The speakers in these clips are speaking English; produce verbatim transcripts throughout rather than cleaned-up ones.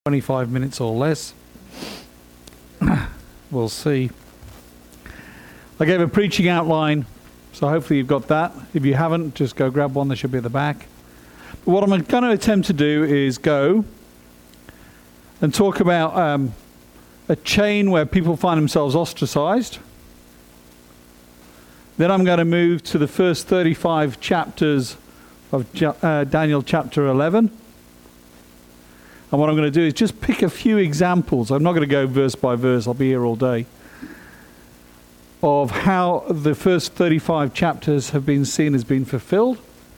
twenty-five minutes or less. We'll see. I gave a preaching outline, so hopefully you've got that. If you haven't, just go grab one. They should be at the back. But what I'm going to attempt to do is go and talk about um, a chain where people find themselves ostracized. Then I'm going to move to the first thirty-five chapters of uh, Daniel chapter eleven. And what I'm going to do is just pick a few examples. I'm not going to go verse by verse. I'll be here all day. Of how the first thirty-five chapters have been seen as being fulfilled.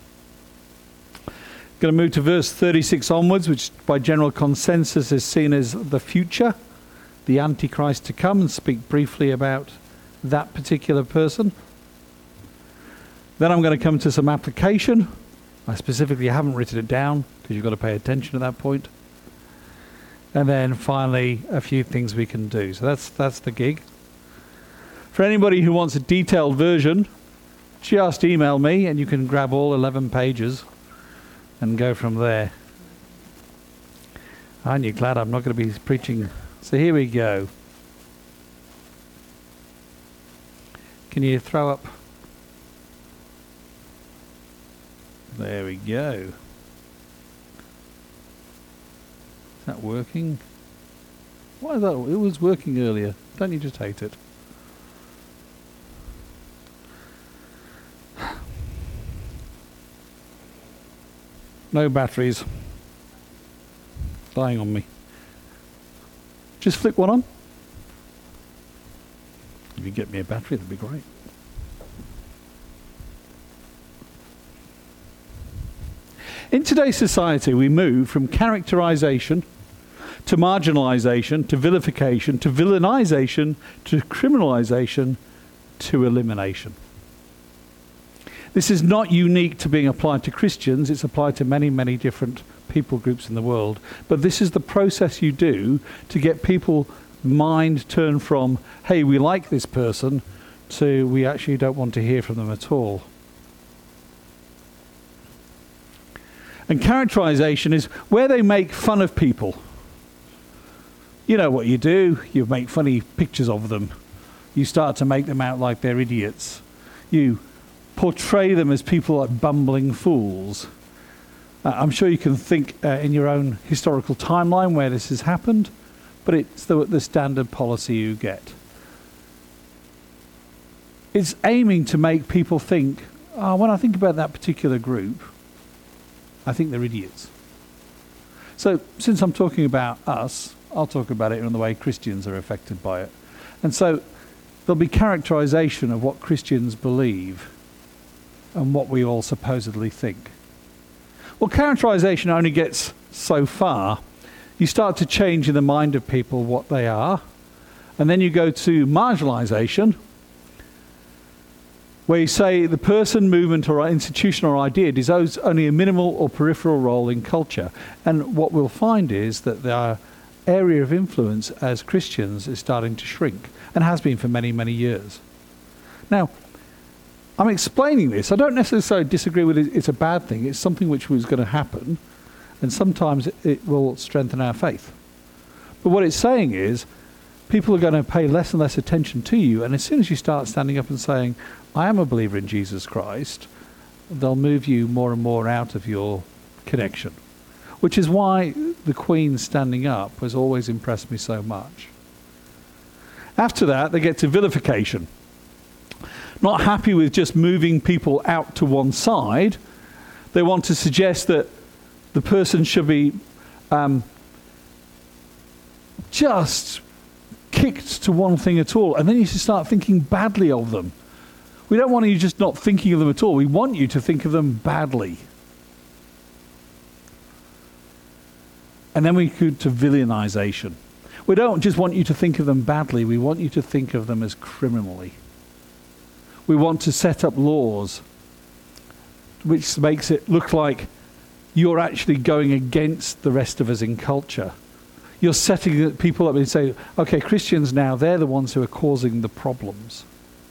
Going to move to verse thirty-six onwards, which by general consensus is seen as the future, the Antichrist to come, and speak briefly about that particular person. Then I'm going to come to some application. I specifically haven't written it down because you've got to pay attention at that point. And then finally, a few things we can do. So that's that's the gig. For anybody who wants a detailed version, just email me and you can grab all eleven pages and go from there. Aren't you glad I'm not going to be preaching? So here we go. Can you throw up? There we go. Is that working? Why is that? It was working earlier. Don't you just hate it? No batteries. Dying on me. Just flick one on. If you get me a battery, that'd be great. In today's society, we move from characterization to marginalization, to vilification, to villainization, to criminalization, to elimination. This is not unique to being applied to Christians. It's applied to many, many different people groups in the world. But this is the process you do to get people's mind turned from, hey, we like this person, to we actually don't want to hear from them at all. And characterization is where they make fun of people. You know what you do. You make funny pictures of them. You start to make them out like they're idiots. You portray them as people like bumbling fools. Uh, I'm sure you can think uh, in your own historical timeline where this has happened, but it's the, the standard policy you get. It's aiming to make people think, oh, when I think about that particular group, I think they're idiots. So, since I'm talking about us, I'll talk about it in the way Christians are affected by it. And so, there'll be characterization of what Christians believe and what we all supposedly think. Well, characterization only gets so far. You start to change in the mind of people what they are, and then you go to marginalization, where you say the person, movement, or institution or idea deserves only a minimal or peripheral role in culture. And what we'll find is that their area of influence as Christians is starting to shrink, and has been for many, many years. Now, I'm explaining this. I don't necessarily disagree with it. It's a bad thing. It's something which was going to happen, and sometimes it, it will strengthen our faith. But what it's saying is, people are going to pay less and less attention to you, and as soon as you start standing up and saying, I am a believer in Jesus Christ, they'll move you more and more out of your connection. Which is why the Queen standing up has always impressed me so much. After that, they get to vilification. Not happy with just moving people out to one side, they want to suggest that the person should be um, just kicked to one thing at all, and then you should start thinking badly of them. We don't want you just not thinking of them at all. We want you to think of them badly. And then we go to villainization. We don't just want you to think of them badly. We want you to think of them as criminally. We want to set up laws which makes it look like you're actually going against the rest of us in culture. You're setting people up and say, okay, Christians now, they're the ones who are causing the problems.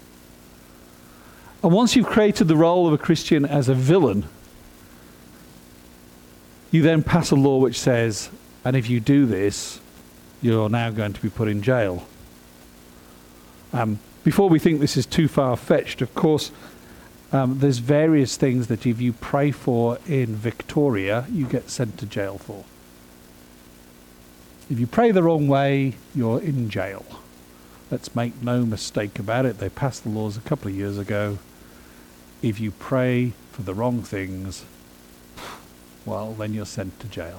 And once you've created the role of a Christian as a villain, you then pass a law which says and if you do this, you're now going to be put in jail. Um, before we think this is too far-fetched, of course, um, there's various things that if you pray for in Victoria, you get sent to jail for. If you pray the wrong way, you're in jail. Let's make no mistake about it. They passed the laws a couple of years ago. If you pray for the wrong things, well, then you're sent to jail.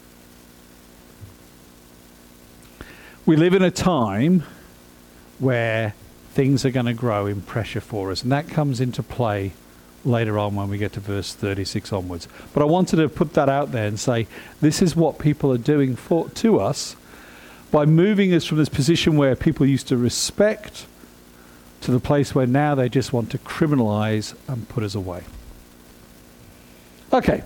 We live in a time where things are going to grow in pressure for us, and that comes into play later on when we get to verse thirty-six onwards. But I wanted to put that out there and say, this is what people are doing for to us by moving us from this position where people used to respect to the place where now they just want to criminalize and put us away. Okay.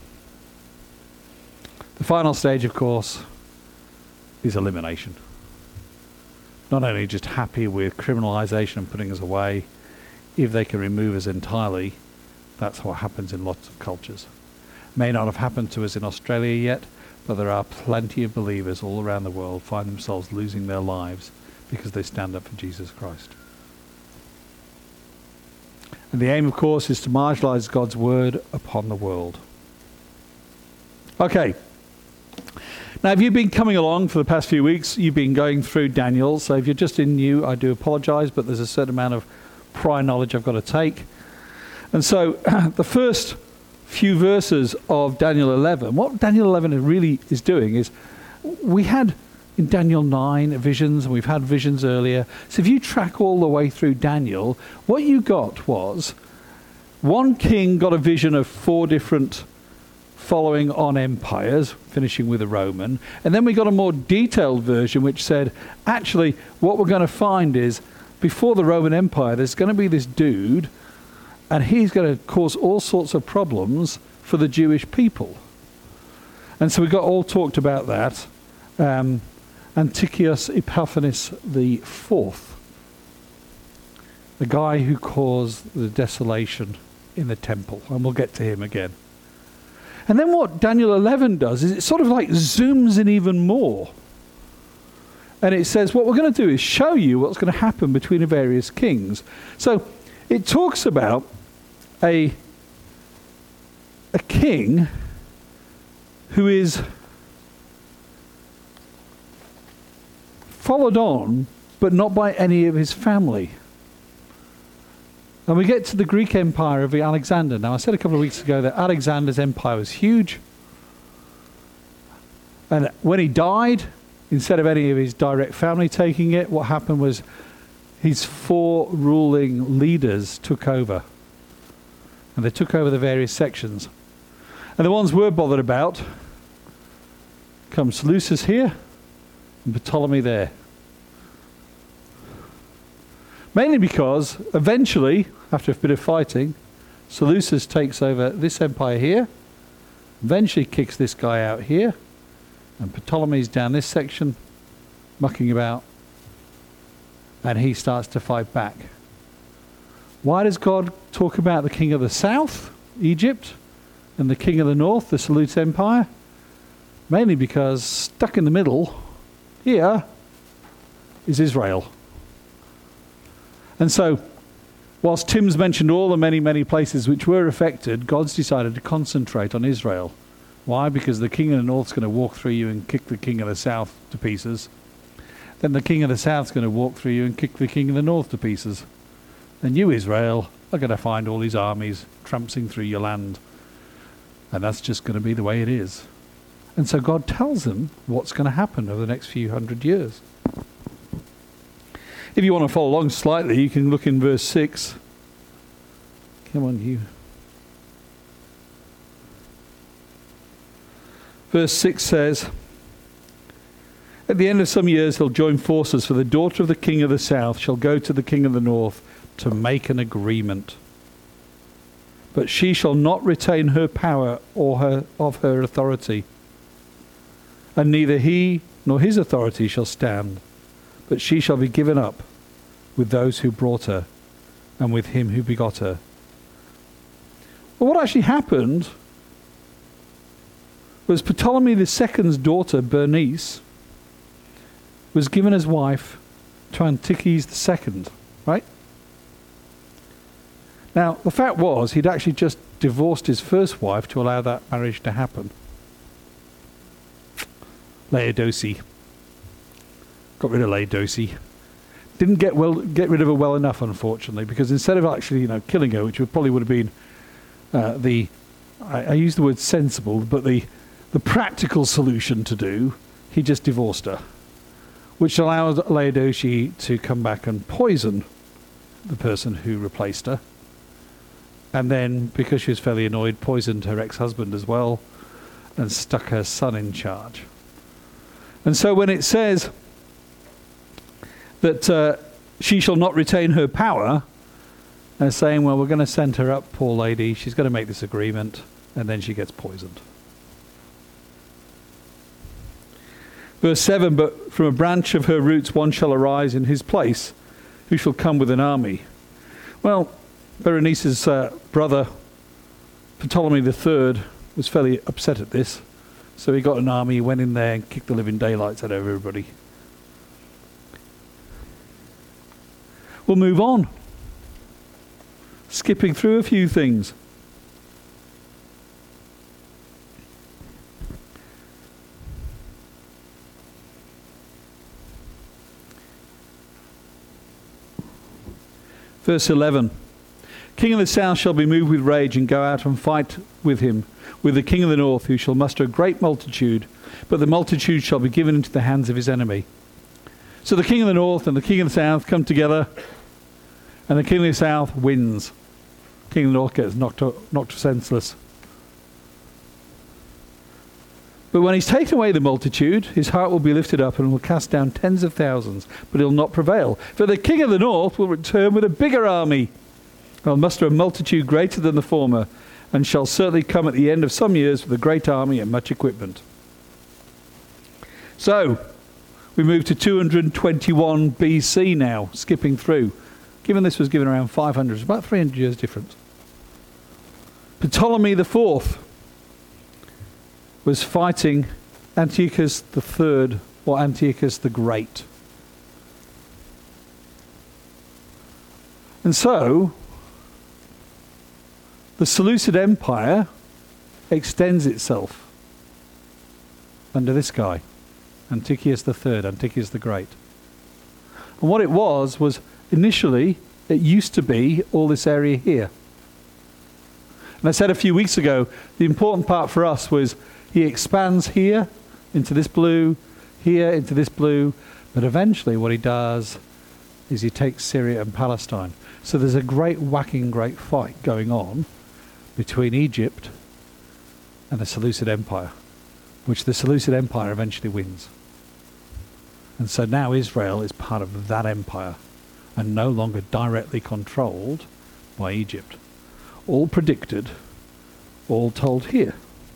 The final stage, of course, is elimination. Not only just happy with criminalization and putting us away, if they can remove us entirely, that's what happens in lots of cultures. May not have happened to us in Australia yet, but there are plenty of believers all around the world find themselves losing their lives because they stand up for Jesus Christ. And the aim, of course, is to marginalize God's word upon the world. Okay. Now, if you've been coming along for the past few weeks, you've been going through Daniel. So if you're just in new, I do apologize, but there's a certain amount of prior knowledge I've got to take. And so the first few verses of Daniel eleven, what Daniel eleven really is doing is, we had in Daniel nine visions, and we've had visions earlier. So if you track all the way through Daniel, what you got was one king got a vision of four different following on empires, finishing with a Roman. And then we got a more detailed version which said, actually, what we're going to find is, before the Roman Empire, there's going to be this dude, and he's going to cause all sorts of problems for the Jewish people. And so we got all talked about that. Um, Antiochus Epiphanes the Fourth, the guy who caused the desolation in the temple. And we'll get to him again. And then what Daniel eleven does is it sort of like zooms in even more. And it says, what we're going to do is show you what's going to happen between the various kings. So it talks about a, a king who is followed on, but not by any of his family. And we get to the Greek Empire of Alexander. Now, I said a couple of weeks ago that Alexander's empire was huge. And when he died, instead of any of his direct family taking it, what happened was his four ruling leaders took over. And they took over the various sections. And the ones we're bothered about come Seleucus here and Ptolemy there. Mainly because eventually, after a bit of fighting, Seleucus takes over this empire here, eventually kicks this guy out here, and Ptolemy's down this section, mucking about, and he starts to fight back. Why does God talk about the king of the south, Egypt, and the king of the north, the Seleucid Empire? Mainly because stuck in the middle here is Israel. And so, whilst Tim's mentioned all the many, many places which were affected, God's decided to concentrate on Israel. Why? Because the king of the north's going to walk through you and kick the king of the south to pieces. Then the king of the south's going to walk through you and kick the king of the north to pieces. And you, Israel, are going to find all these armies tramping through your land. And that's just going to be the way it is. And so God tells them what's going to happen over the next few hundred years. If you want to follow along slightly, you can look in verse six. Come on, you. Verse six says, at the end of some years he'll join forces, for the daughter of the king of the south shall go to the king of the north to make an agreement. But she shall not retain her power or her of her authority. And neither he nor his authority shall stand, but she shall be given up with those who brought her and with him who begot her. Well, what actually happened was Ptolemy the Second's daughter, Bernice, was given as wife to Antiochus the Second, right? Now, the fact was, he'd actually just divorced his first wife to allow that marriage to happen. Laodice. Got rid of Laodice. Didn't get well, get rid of her well enough, unfortunately, because instead of actually, you know, killing her, which would probably would have been uh, the, I, I use the word sensible, but the the practical solution to do, he just divorced her, which allowed Laodice to come back and poison the person who replaced her. And then, because she was fairly annoyed, poisoned her ex-husband as well and stuck her son in charge. And so when it says that uh, she shall not retain her power, they're saying, well, we're going to send her up, poor lady. She's going to make this agreement, and then she gets poisoned. Verse seven, but from a branch of her roots one shall arise in his place, who shall come with an army. Well, Berenice's uh, brother, Ptolemy the Third, was fairly upset at this. So he got an army, went in there and kicked the living daylights out of everybody. We'll move on. Skipping through a few things. Verse eleven. King of the south shall be moved with rage and go out and fight with him, with the king of the north, who shall muster a great multitude, but the multitude shall be given into the hands of his enemy. So the king of the north and the king of the south come together, and the king of the south wins. King of the north gets knocked, knocked senseless. But when he's taken away the multitude, his heart will be lifted up and will cast down tens of thousands, but he'll not prevail. For the king of the north will return with a bigger army. He'll muster a multitude greater than the former, and shall certainly come at the end of some years with a great army and much equipment. So, we move to two hundred twenty-one B C now, skipping through. Given this was given around five hundred, it's about three hundred years difference. Ptolemy the Fourth was fighting Antiochus the Third, or Antiochus the Great. And so, the Seleucid Empire extends itself under this guy, Antiochus the Third, Antiochus the Great. And what it was, was initially, it used to be all this area here. And I said a few weeks ago, the important part for us was he expands here into this blue, here into this blue, but eventually what he does is he takes Syria and Palestine. So there's a great whacking, great fight going on between Egypt and the Seleucid Empire, which the Seleucid Empire eventually wins. And so now Israel is part of that empire and no longer directly controlled by Egypt. All predicted, all told here.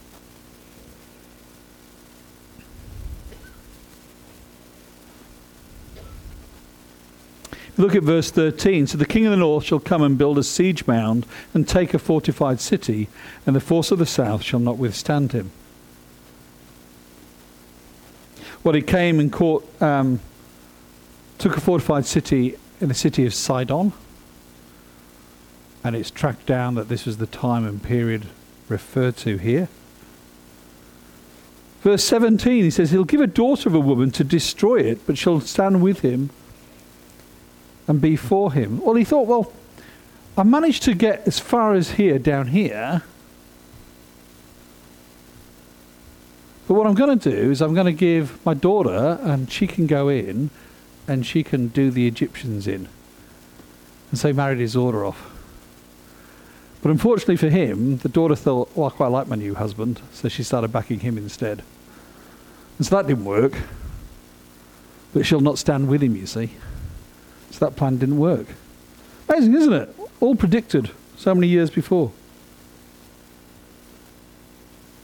Look at verse thirteen. So the king of the north shall come and build a siege mound and take a fortified city, and the force of the south shall not withstand him. Well, he came and caught, um, took a fortified city in the city of Sidon, and it's tracked down that this was the time and period referred to here. Verse seventeen, he says, he'll give a daughter of a woman to destroy it, but she'll stand with him and be for him. Well, he thought, well, I managed to get as far as here, down here. But what I'm going to do is I'm going to give my daughter, and she can go in, and she can do the Egyptians in. And so he married his daughter off. But unfortunately for him, the daughter thought, well, I quite like my new husband, so she started backing him instead. And so that didn't work. But she'll not stand with him, you see. So that plan didn't work. Amazing, isn't it? All predicted so many years before.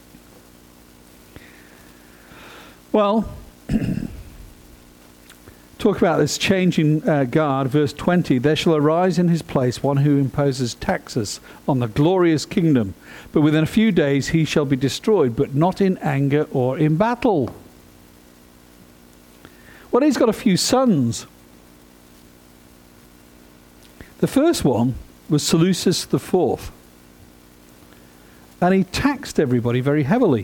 Well, talk about this changing uh, guard, verse twenty, there shall arise in his place one who imposes taxes on the glorious kingdom, but within a few days he shall be destroyed, but not in anger or in battle. Well, he's got a few sons. The first one was Seleucus the Fourth, and he taxed everybody very heavily.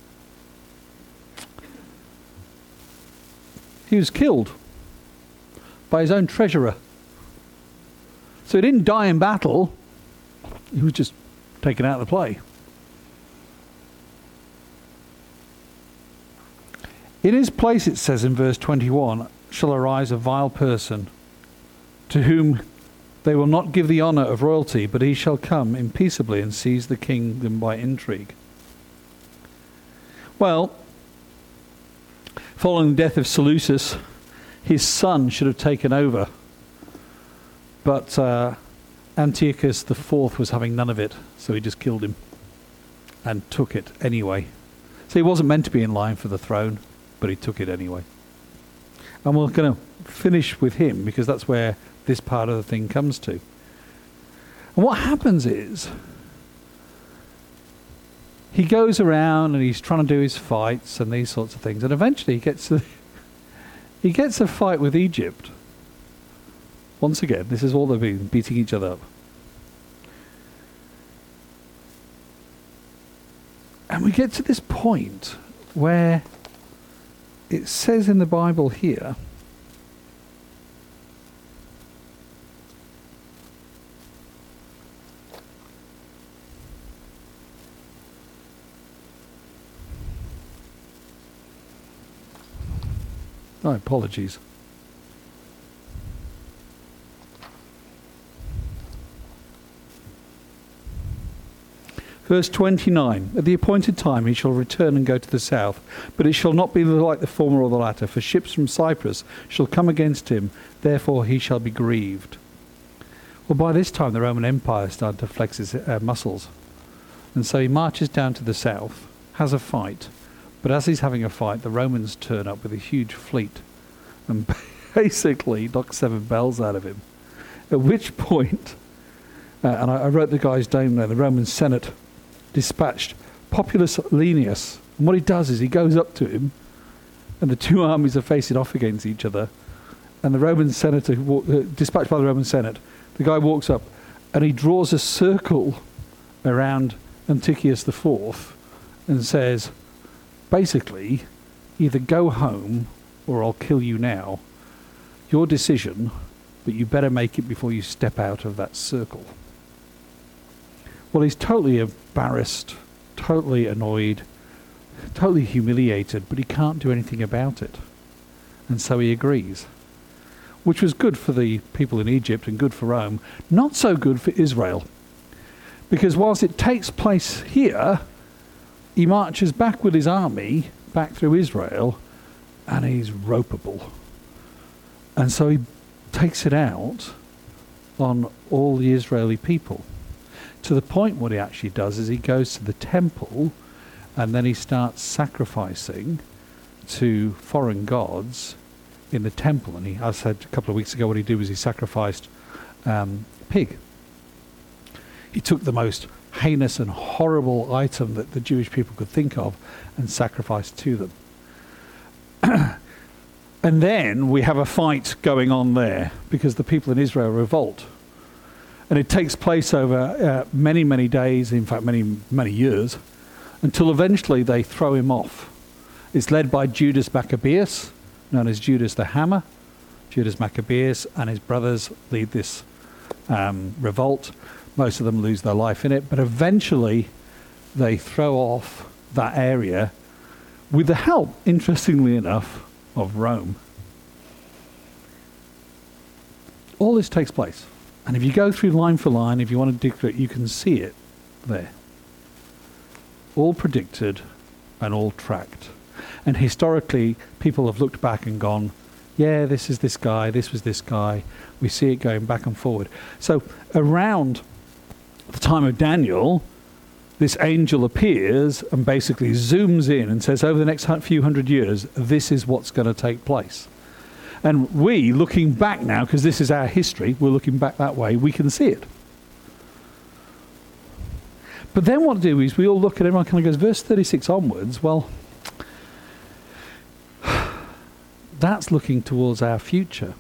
He was killed by his own treasurer. So he didn't die in battle, he was just taken out of the play. In his place, it says in verse twenty-one, shall arise a vile person, to whom they will not give the honour of royalty, but he shall come in peaceably and seize the kingdom by intrigue. Well, following the death of Seleucus, his son should have taken over. But uh, Antiochus the Fourth was having none of it, so he just killed him and took it anyway. So he wasn't meant to be in line for the throne, but he took it anyway. And we're going to finish with him, because that's where this part of the thing comes to. And what happens is, he goes around and he's trying to do his fights and these sorts of things, and eventually he gets a, he gets a fight with Egypt. Once again, this is all they've been, beating each other up. And we get to this point where it says in the Bible here, oh, apologies. Verse twenty-nine, at the appointed time he shall return and go to the south, but it shall not be like the former or the latter, for ships from Cyprus shall come against him, therefore he shall be grieved. Well, by this time the Roman Empire started to flex its uh, muscles, and so he marches down to the south, has a fight, but as he's having a fight, the Romans turn up with a huge fleet and basically knock seven bells out of him. At which point, uh, and I, I wrote the guy's name there, the Roman Senate dispatched Populus Lenius. And what he does is he goes up to him, and the two armies are facing off against each other. And the Roman senator, uh, dispatched by the Roman Senate, the guy walks up and he draws a circle around Antiochus the Fourth and says, basically, either go home or I'll kill you now. Your decision, but you better make it before you step out of that circle. Well, he's totally embarrassed, totally annoyed, totally humiliated, but he can't do anything about it. And so he agrees, which was good for the people in Egypt and good for Rome, not so good for Israel. Because whilst it takes place here, he marches back with his army back through Israel, and he's ropeable. And so he takes it out on all the Israeli people. To the point what he actually does is he goes to the temple, and then he starts sacrificing to foreign gods in the temple. And he, as I said a couple of weeks ago, what he did was he sacrificed um, a pig. He took the most heinous and horrible item that the Jewish people could think of and sacrificed to them. And then we have a fight going on there because the people in Israel revolt. And it takes place over uh, many, many days, in fact many, many years, until eventually they throw him off. It's led by Judas Maccabeus, known as Judas the Hammer. Judas Maccabeus and his brothers lead this um, revolt. Most of them lose their life in it, but eventually they throw off that area with the help, interestingly enough, of Rome. All this takes place. And if you go through line for line, if you want to dig through it, you can see it there. All predicted and all tracked. And historically, people have looked back and gone, yeah, this is this guy, this was this guy. We see it going back and forward. So around the time of Daniel, this angel appears and basically zooms in and says, over the next few hundred years, this is what's going to take place. And we, looking back now, because this is our history, we're looking back that way, we can see it. But then what we do is we all look at everyone kind of goes, verse thirty-six onwards, well, that's looking towards our future.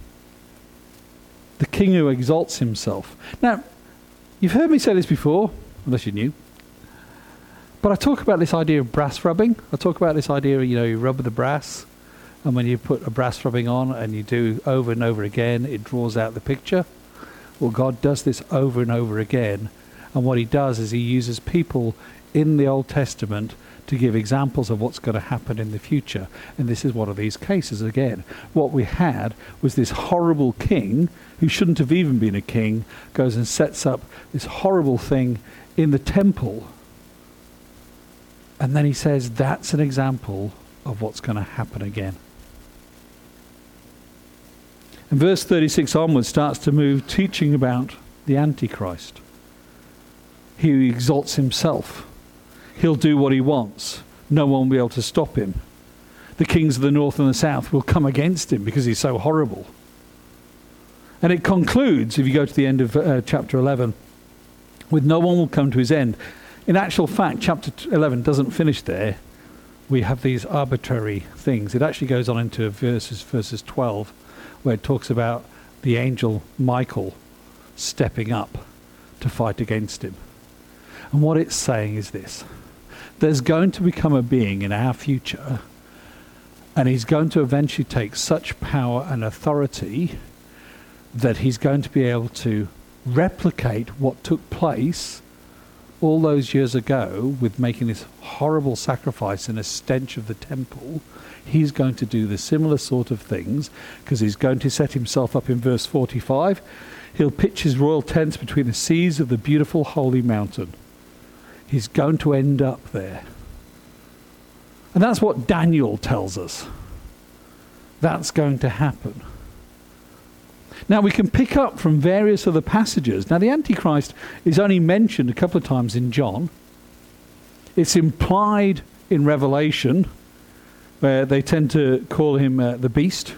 The king who exalts himself. Now, you've heard me say this before, unless you're new, but I talk about this idea of brass rubbing. I talk about this idea of, you know, you rub the brass, and when you put a brass rubbing on and you do over and over again, it draws out the picture. Well, God does this over and over again. And what he does is he uses people in the Old Testament to give examples of what's going to happen in the future. And this is one of these cases again. What we had was this horrible king, who shouldn't have even been a king, goes and sets up this horrible thing in the temple. And then he says, that's an example of what's going to happen again. And verse thirty-six onwards starts to move, teaching about the Antichrist. He exalts himself. He'll do what he wants. No one will be able to stop him. The kings of the north and the south will come against him because he's so horrible. And it concludes, if you go to the end of uh, chapter eleven, with no one will come to his end. In actual fact, chapter eleven doesn't finish there. We have these arbitrary things. It actually goes on into verses, verses twelve, where it talks about the angel Michael stepping up to fight against him. And what it's saying is this. There's going to become a being in our future, and he's going to eventually take such power and authority that he's going to be able to replicate what took place all those years ago with making this horrible sacrifice and a stench of the temple. He's going to do the similar sort of things, because he's going to set himself up in verse forty-five. He'll pitch his royal tents between the seas of the beautiful holy mountain. He's going to end up there. And that's what Daniel tells us. That's going to happen. Now we can pick up from various other passages. Now the Antichrist is only mentioned a couple of times in John. It's implied in Revelation, where they tend to call him uh, the beast.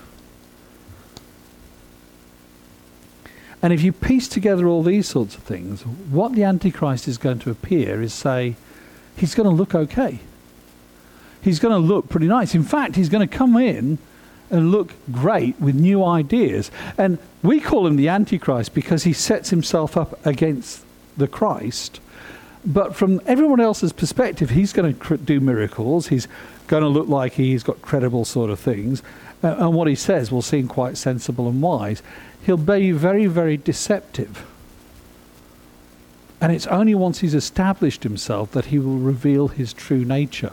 And if you piece together all these sorts of things, what the Antichrist is going to appear is, say, he's going to look okay. He's going to look pretty nice. In fact, he's going to come in and look great with new ideas. And we call him the Antichrist because he sets himself up against the Christ. But from everyone else's perspective, he's going to cr- do miracles. He's going to look like he's got credible sort of things. Uh, and what he says will seem quite sensible and wise. He'll be very, very deceptive. And it's only once he's established himself that he will reveal his true nature.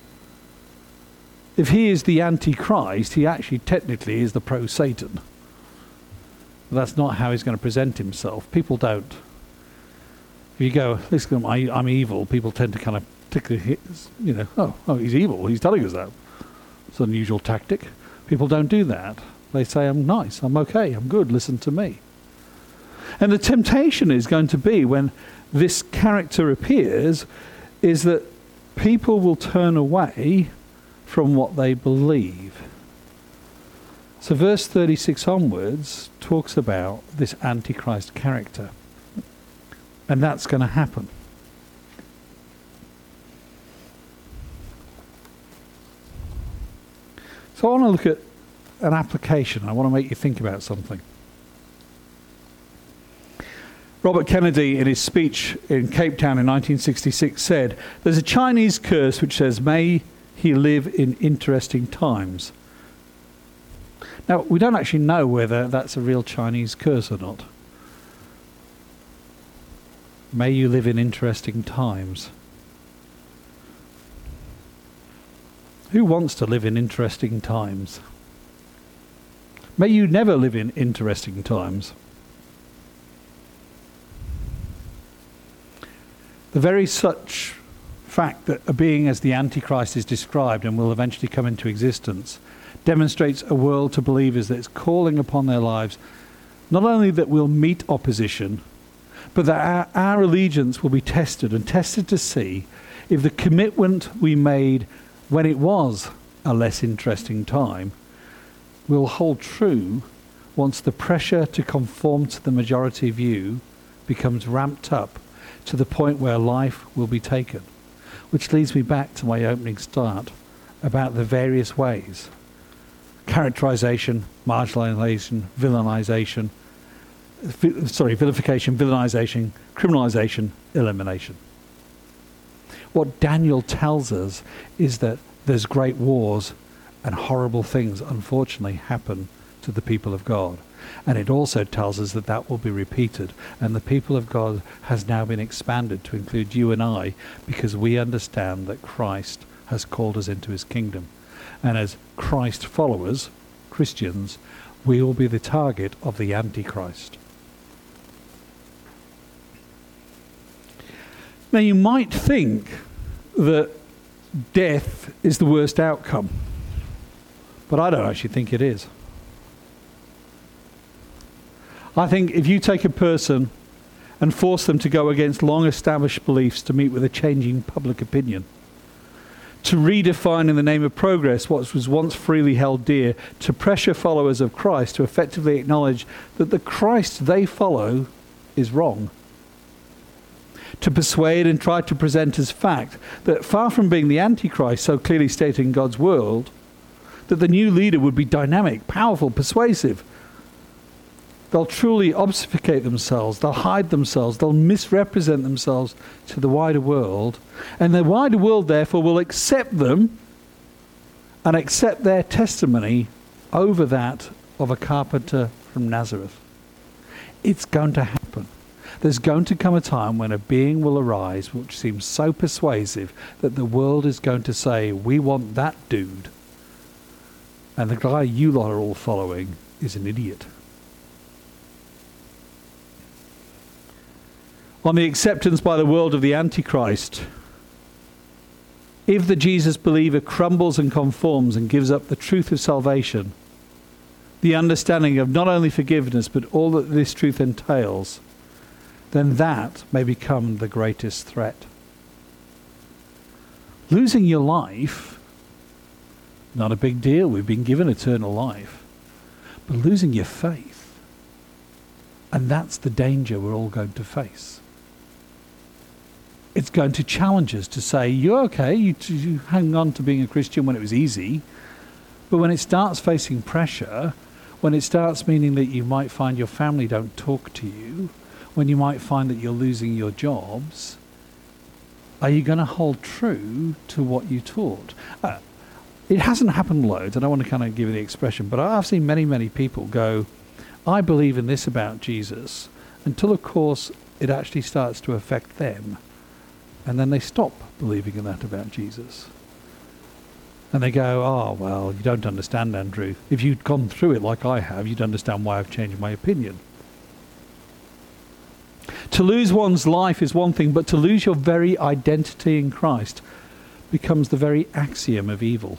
If he is the Antichrist, he actually technically is the pro-Satan. But that's not how he's going to present himself. People don't. If you go, listen, I'm evil, people tend to kind of particularly hit, you know, oh, oh, he's evil, he's telling us that. It's an unusual tactic. People don't do that. They say, I'm nice, I'm okay, I'm good, listen to me. And the temptation is going to be, when this character appears, is that people will turn away from what they believe. So verse thirty-six onwards talks about this Antichrist character. And that's going to happen. So I want to look at an application. I want to make you think about something. Robert Kennedy, in his speech in Cape Town in nineteen sixty-six, said, "There's a Chinese curse which says, 'May he live in interesting times.'" Now, we don't actually know whether that's a real Chinese curse or not. May you live in interesting times. Who wants to live in interesting times? May you never live in interesting times. The very such fact that a being as the Antichrist is described and will eventually come into existence demonstrates a world to believers that is calling upon their lives not only that we'll meet opposition, but that our, our allegiance will be tested and tested to see if the commitment we made when it was a less interesting time will hold true once the pressure to conform to the majority view becomes ramped up to the point where life will be taken. Which leads me back to my opening start about the various ways. Characterization, marginalization, villainization, vi- sorry, vilification, villainization, criminalization, elimination. What Daniel tells us is that there's great wars and horrible things, unfortunately, happen to the people of God. And it also tells us that that will be repeated. And the people of God has now been expanded to include you and I, because we understand that Christ has called us into his kingdom. And as Christ followers, Christians, we will be the target of the Antichrist. Now you might think that death is the worst outcome, but I don't actually think it is. I think if you take a person and force them to go against long-established beliefs to meet with a changing public opinion, to redefine in the name of progress what was once freely held dear, to pressure followers of Christ to effectively acknowledge that the Christ they follow is wrong, to persuade and try to present as fact that far from being the Antichrist so clearly stated in God's world, that the new leader would be dynamic, powerful, persuasive. They'll truly obfuscate themselves, they'll hide themselves, they'll misrepresent themselves to the wider world, and the wider world therefore will accept them and accept their testimony over that of a carpenter from Nazareth. It's going to happen. There's going to come a time when a being will arise which seems so persuasive that the world is going to say, we want that dude. And the guy you lot are all following is an idiot. On the acceptance by the world of the Antichrist, if the Jesus believer crumbles and conforms and gives up the truth of salvation, the understanding of not only forgiveness but all that this truth entails, then that may become the greatest threat. Losing your life, not a big deal, we've been given eternal life, but losing your faith, and that's the danger we're all going to face. It's going to challenge us to say, you're okay, you, you hang on to being a Christian when it was easy, but when it starts facing pressure, when it starts meaning that you might find your family don't talk to you, when you might find that you're losing your jobs, are you going to hold true to what you taught? Uh, it hasn't happened loads, I don't want to kind of give you the expression, but I've seen many, many people go, I believe in this about Jesus, until of course it actually starts to affect them. And then they stop believing in that about Jesus. And they go, oh, well, you don't understand, Andrew. If you'd gone through it like I have, you'd understand why I've changed my opinion. To lose one's life is one thing, but to lose your very identity in Christ becomes the very axiom of evil.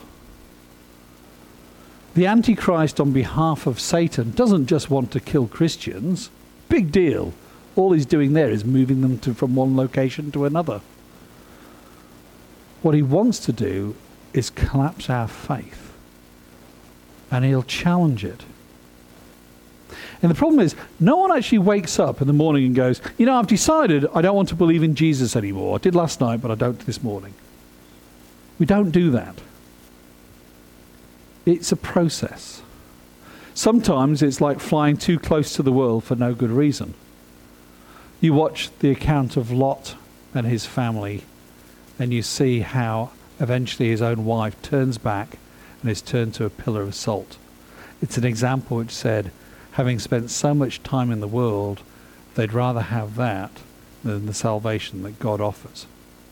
The Antichrist on behalf of Satan doesn't just want to kill Christians. Big deal. All he's doing there is moving them to, from one location to another. What he wants to do is collapse our faith. And he'll challenge it. And the problem is, no one actually wakes up in the morning and goes, you know, I've decided I don't want to believe in Jesus anymore. I did last night, but I don't this morning. We don't do that. It's a process. Sometimes it's like flying too close to the world for no good reason. You watch the account of Lot and his family, and you see how eventually his own wife turns back and is turned to a pillar of salt. It's an example which said, having spent so much time in the world, they'd rather have that than the salvation that God offers.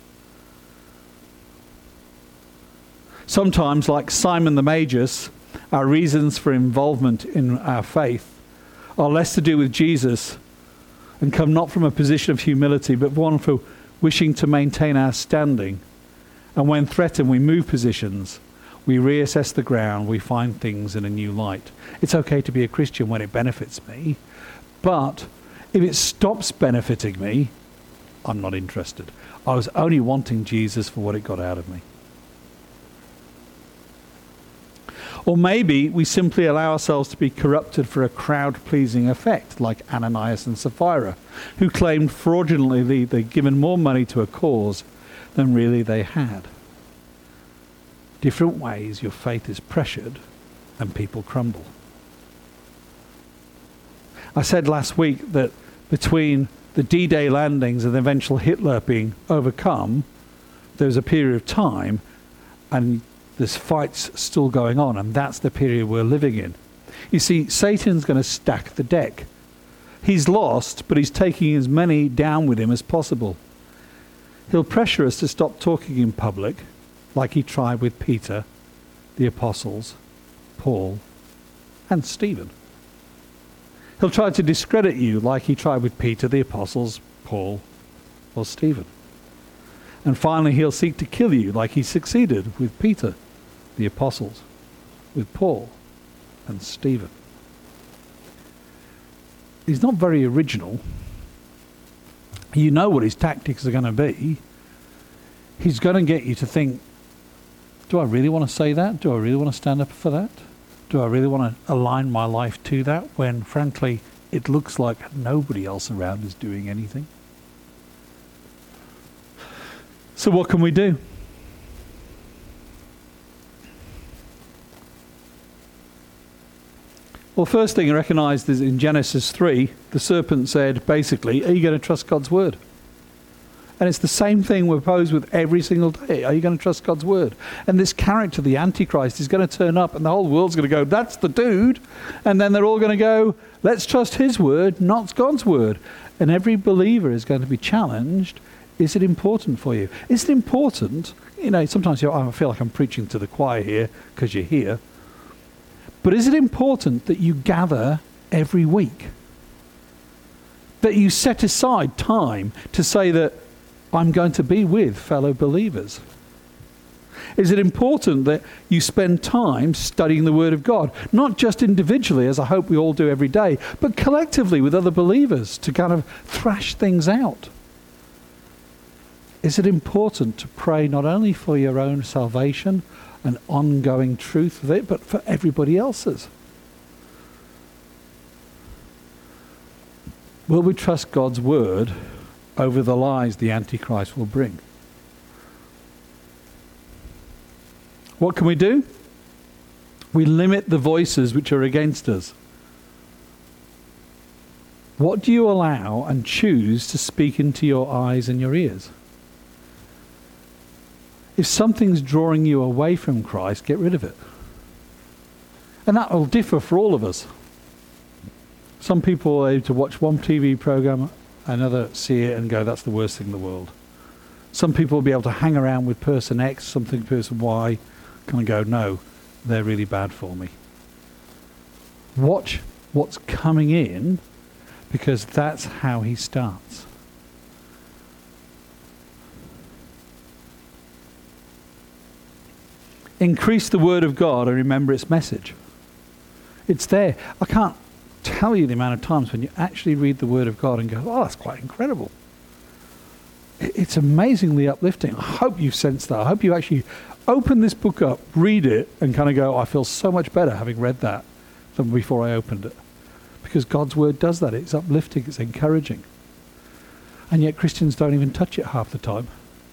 Sometimes, like Simon the Magus, our reasons for involvement in our faith are less to do with Jesus and come not from a position of humility, but one for wishing to maintain our standing. And when threatened, we move positions. We reassess the ground. We find things in a new light. It's okay to be a Christian when it benefits me. But if it stops benefiting me, I'm not interested. I was only wanting Jesus for what it got out of me. Or maybe we simply allow ourselves to be corrupted for a crowd-pleasing effect, like Ananias and Sapphira, who claimed fraudulently they'd given more money to a cause than really they had. Different ways your faith is pressured and people crumble. I said last week that between the D-Day landings and the eventual Hitler being overcome, there was a period of time and this fight's still going on, and that's the period we're living in. You see, Satan's going to stack the deck. He's lost, but he's taking as many down with him as possible. He'll pressure us to stop talking in public, like he tried with Peter, the apostles, Paul, and Stephen. He'll try to discredit you like he tried with Peter, the apostles, Paul, or Stephen. And finally, he'll seek to kill you like he succeeded with Peter, the apostles, with Paul, and Stephen. He's not very original. You know what his tactics are going to be. He's going to get you to think, do I really want to say that? Do I really want to stand up for that? Do I really want to align my life to that when, frankly, it looks like nobody else around is doing anything? So what can we do? Well, first thing I recognise is in Genesis three, the serpent said, basically, are you going to trust God's word? And it's the same thing we're posed with every single day. Are you going to trust God's word? And this character, the Antichrist, is going to turn up and the whole world's going to go, that's the dude. And then they're all going to go, let's trust his word, not God's word. And every believer is going to be challenged. Is it important for you? Is it important? You know, sometimes you know, I feel like I'm preaching to the choir here because you're here. But is it important that you gather every week? That you set aside time to say that I'm going to be with fellow believers? Is it important that you spend time studying the Word of God? Not just individually, as I hope we all do every day, but collectively with other believers to kind of thrash things out? Is it important to pray not only for your own salvation and ongoing truth of it, but for everybody else's? Will we trust God's word over the lies the Antichrist will bring? What can we do? We limit the voices which are against us. What do you allow and choose to speak into your eyes and your ears? If something's drawing you away from Christ, get rid of it. And that will differ for all of us. Some people are able to watch one T V program, another see it and go, that's the worst thing in the world. Some people will be able to hang around with person X, something person Y, kind of go, no, they're really bad for me. Watch what's coming in, because that's how he starts. Increase the word of God and remember its message. It's there. I can't tell you the amount of times when you actually read the word of God and go, oh, that's quite incredible. It's amazingly uplifting. I hope you've sensed that. I hope you actually open this book up, read it, and kind of go, I feel so much better having read that than before I opened it. Because God's word does that. It's uplifting. It's encouraging. And yet Christians don't even touch it half the time.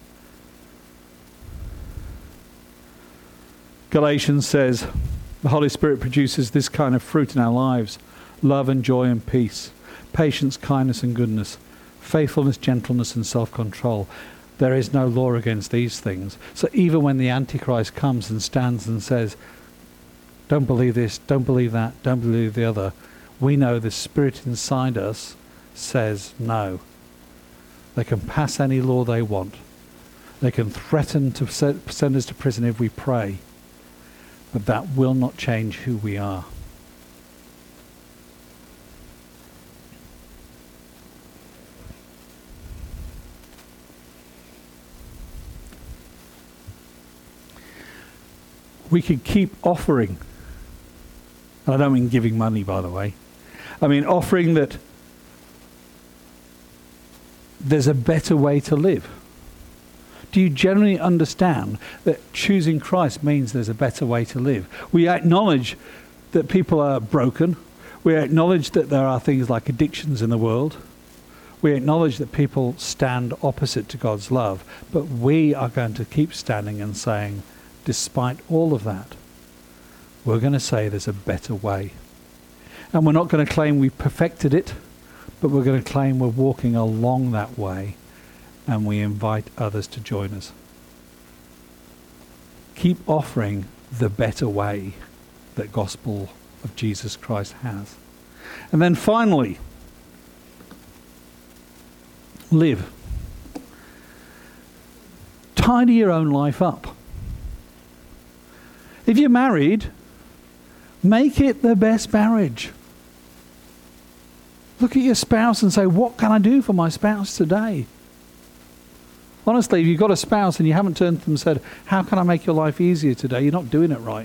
Galatians says, the Holy Spirit produces this kind of fruit in our lives: love and joy and peace, patience, kindness and goodness, faithfulness, gentleness and self-control. There is no law against these things. So even when the Antichrist comes and stands and says, don't believe this, don't believe that, don't believe the other, we know the Spirit inside us says no. They can pass any law they want. They can threaten to send us to prison if we pray. But that will not change who we are. We could keep offering. And I don't mean giving money, by the way. I mean offering that there's a better way to live. Do you generally understand that choosing Christ means there's a better way to live? We acknowledge that people are broken. We acknowledge that there are things like addictions in the world. We acknowledge that people stand opposite to God's love. But we are going to keep standing and saying, despite all of that, we're going to say there's a better way. And we're not going to claim we perfected it, but we're going to claim we're walking along that way, and we invite others to join us. Keep offering the better way that gospel of Jesus Christ has. And then finally, live. Tidy your own life up. If you're married, make it the best marriage. Look at your spouse and say, what can I do for my spouse today? Honestly, if you've got a spouse and you haven't turned to them and said, how can I make your life easier today? You're not doing it right.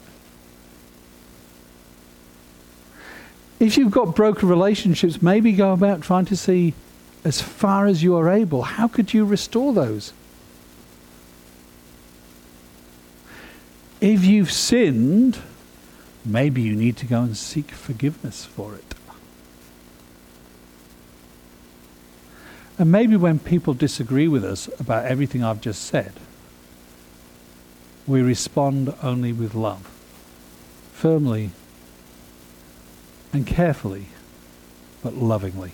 If you've got broken relationships, maybe go about trying to see, as far as you are able, how could you restore those? If you've sinned, maybe you need to go and seek forgiveness for it. And maybe when people disagree with us about everything I've just said, we respond only with love, firmly and carefully, but lovingly.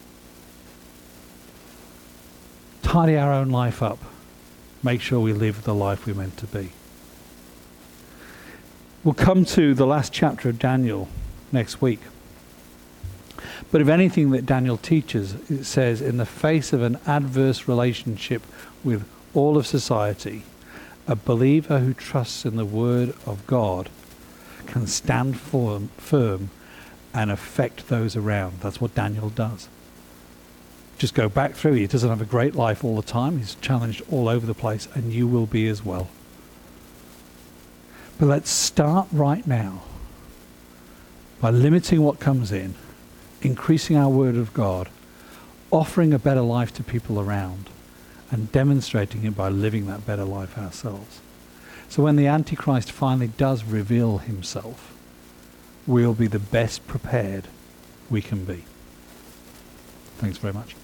Tidy our own life up. Make sure we live the life we're meant to be. We'll come to the last chapter of Daniel next week. But if anything that Daniel teaches, it says, in the face of an adverse relationship with all of society, a believer who trusts in the word of God can stand firm, firm and affect those around. That's what Daniel does. Just go back through. He doesn't have a great life all the time. He's challenged all over the place, and you will be as well. But let's start right now by limiting what comes in, increasing our word of God, offering a better life to people around, and demonstrating it by living that better life ourselves. So when the Antichrist finally does reveal himself, we'll be the best prepared we can be. Thanks very much.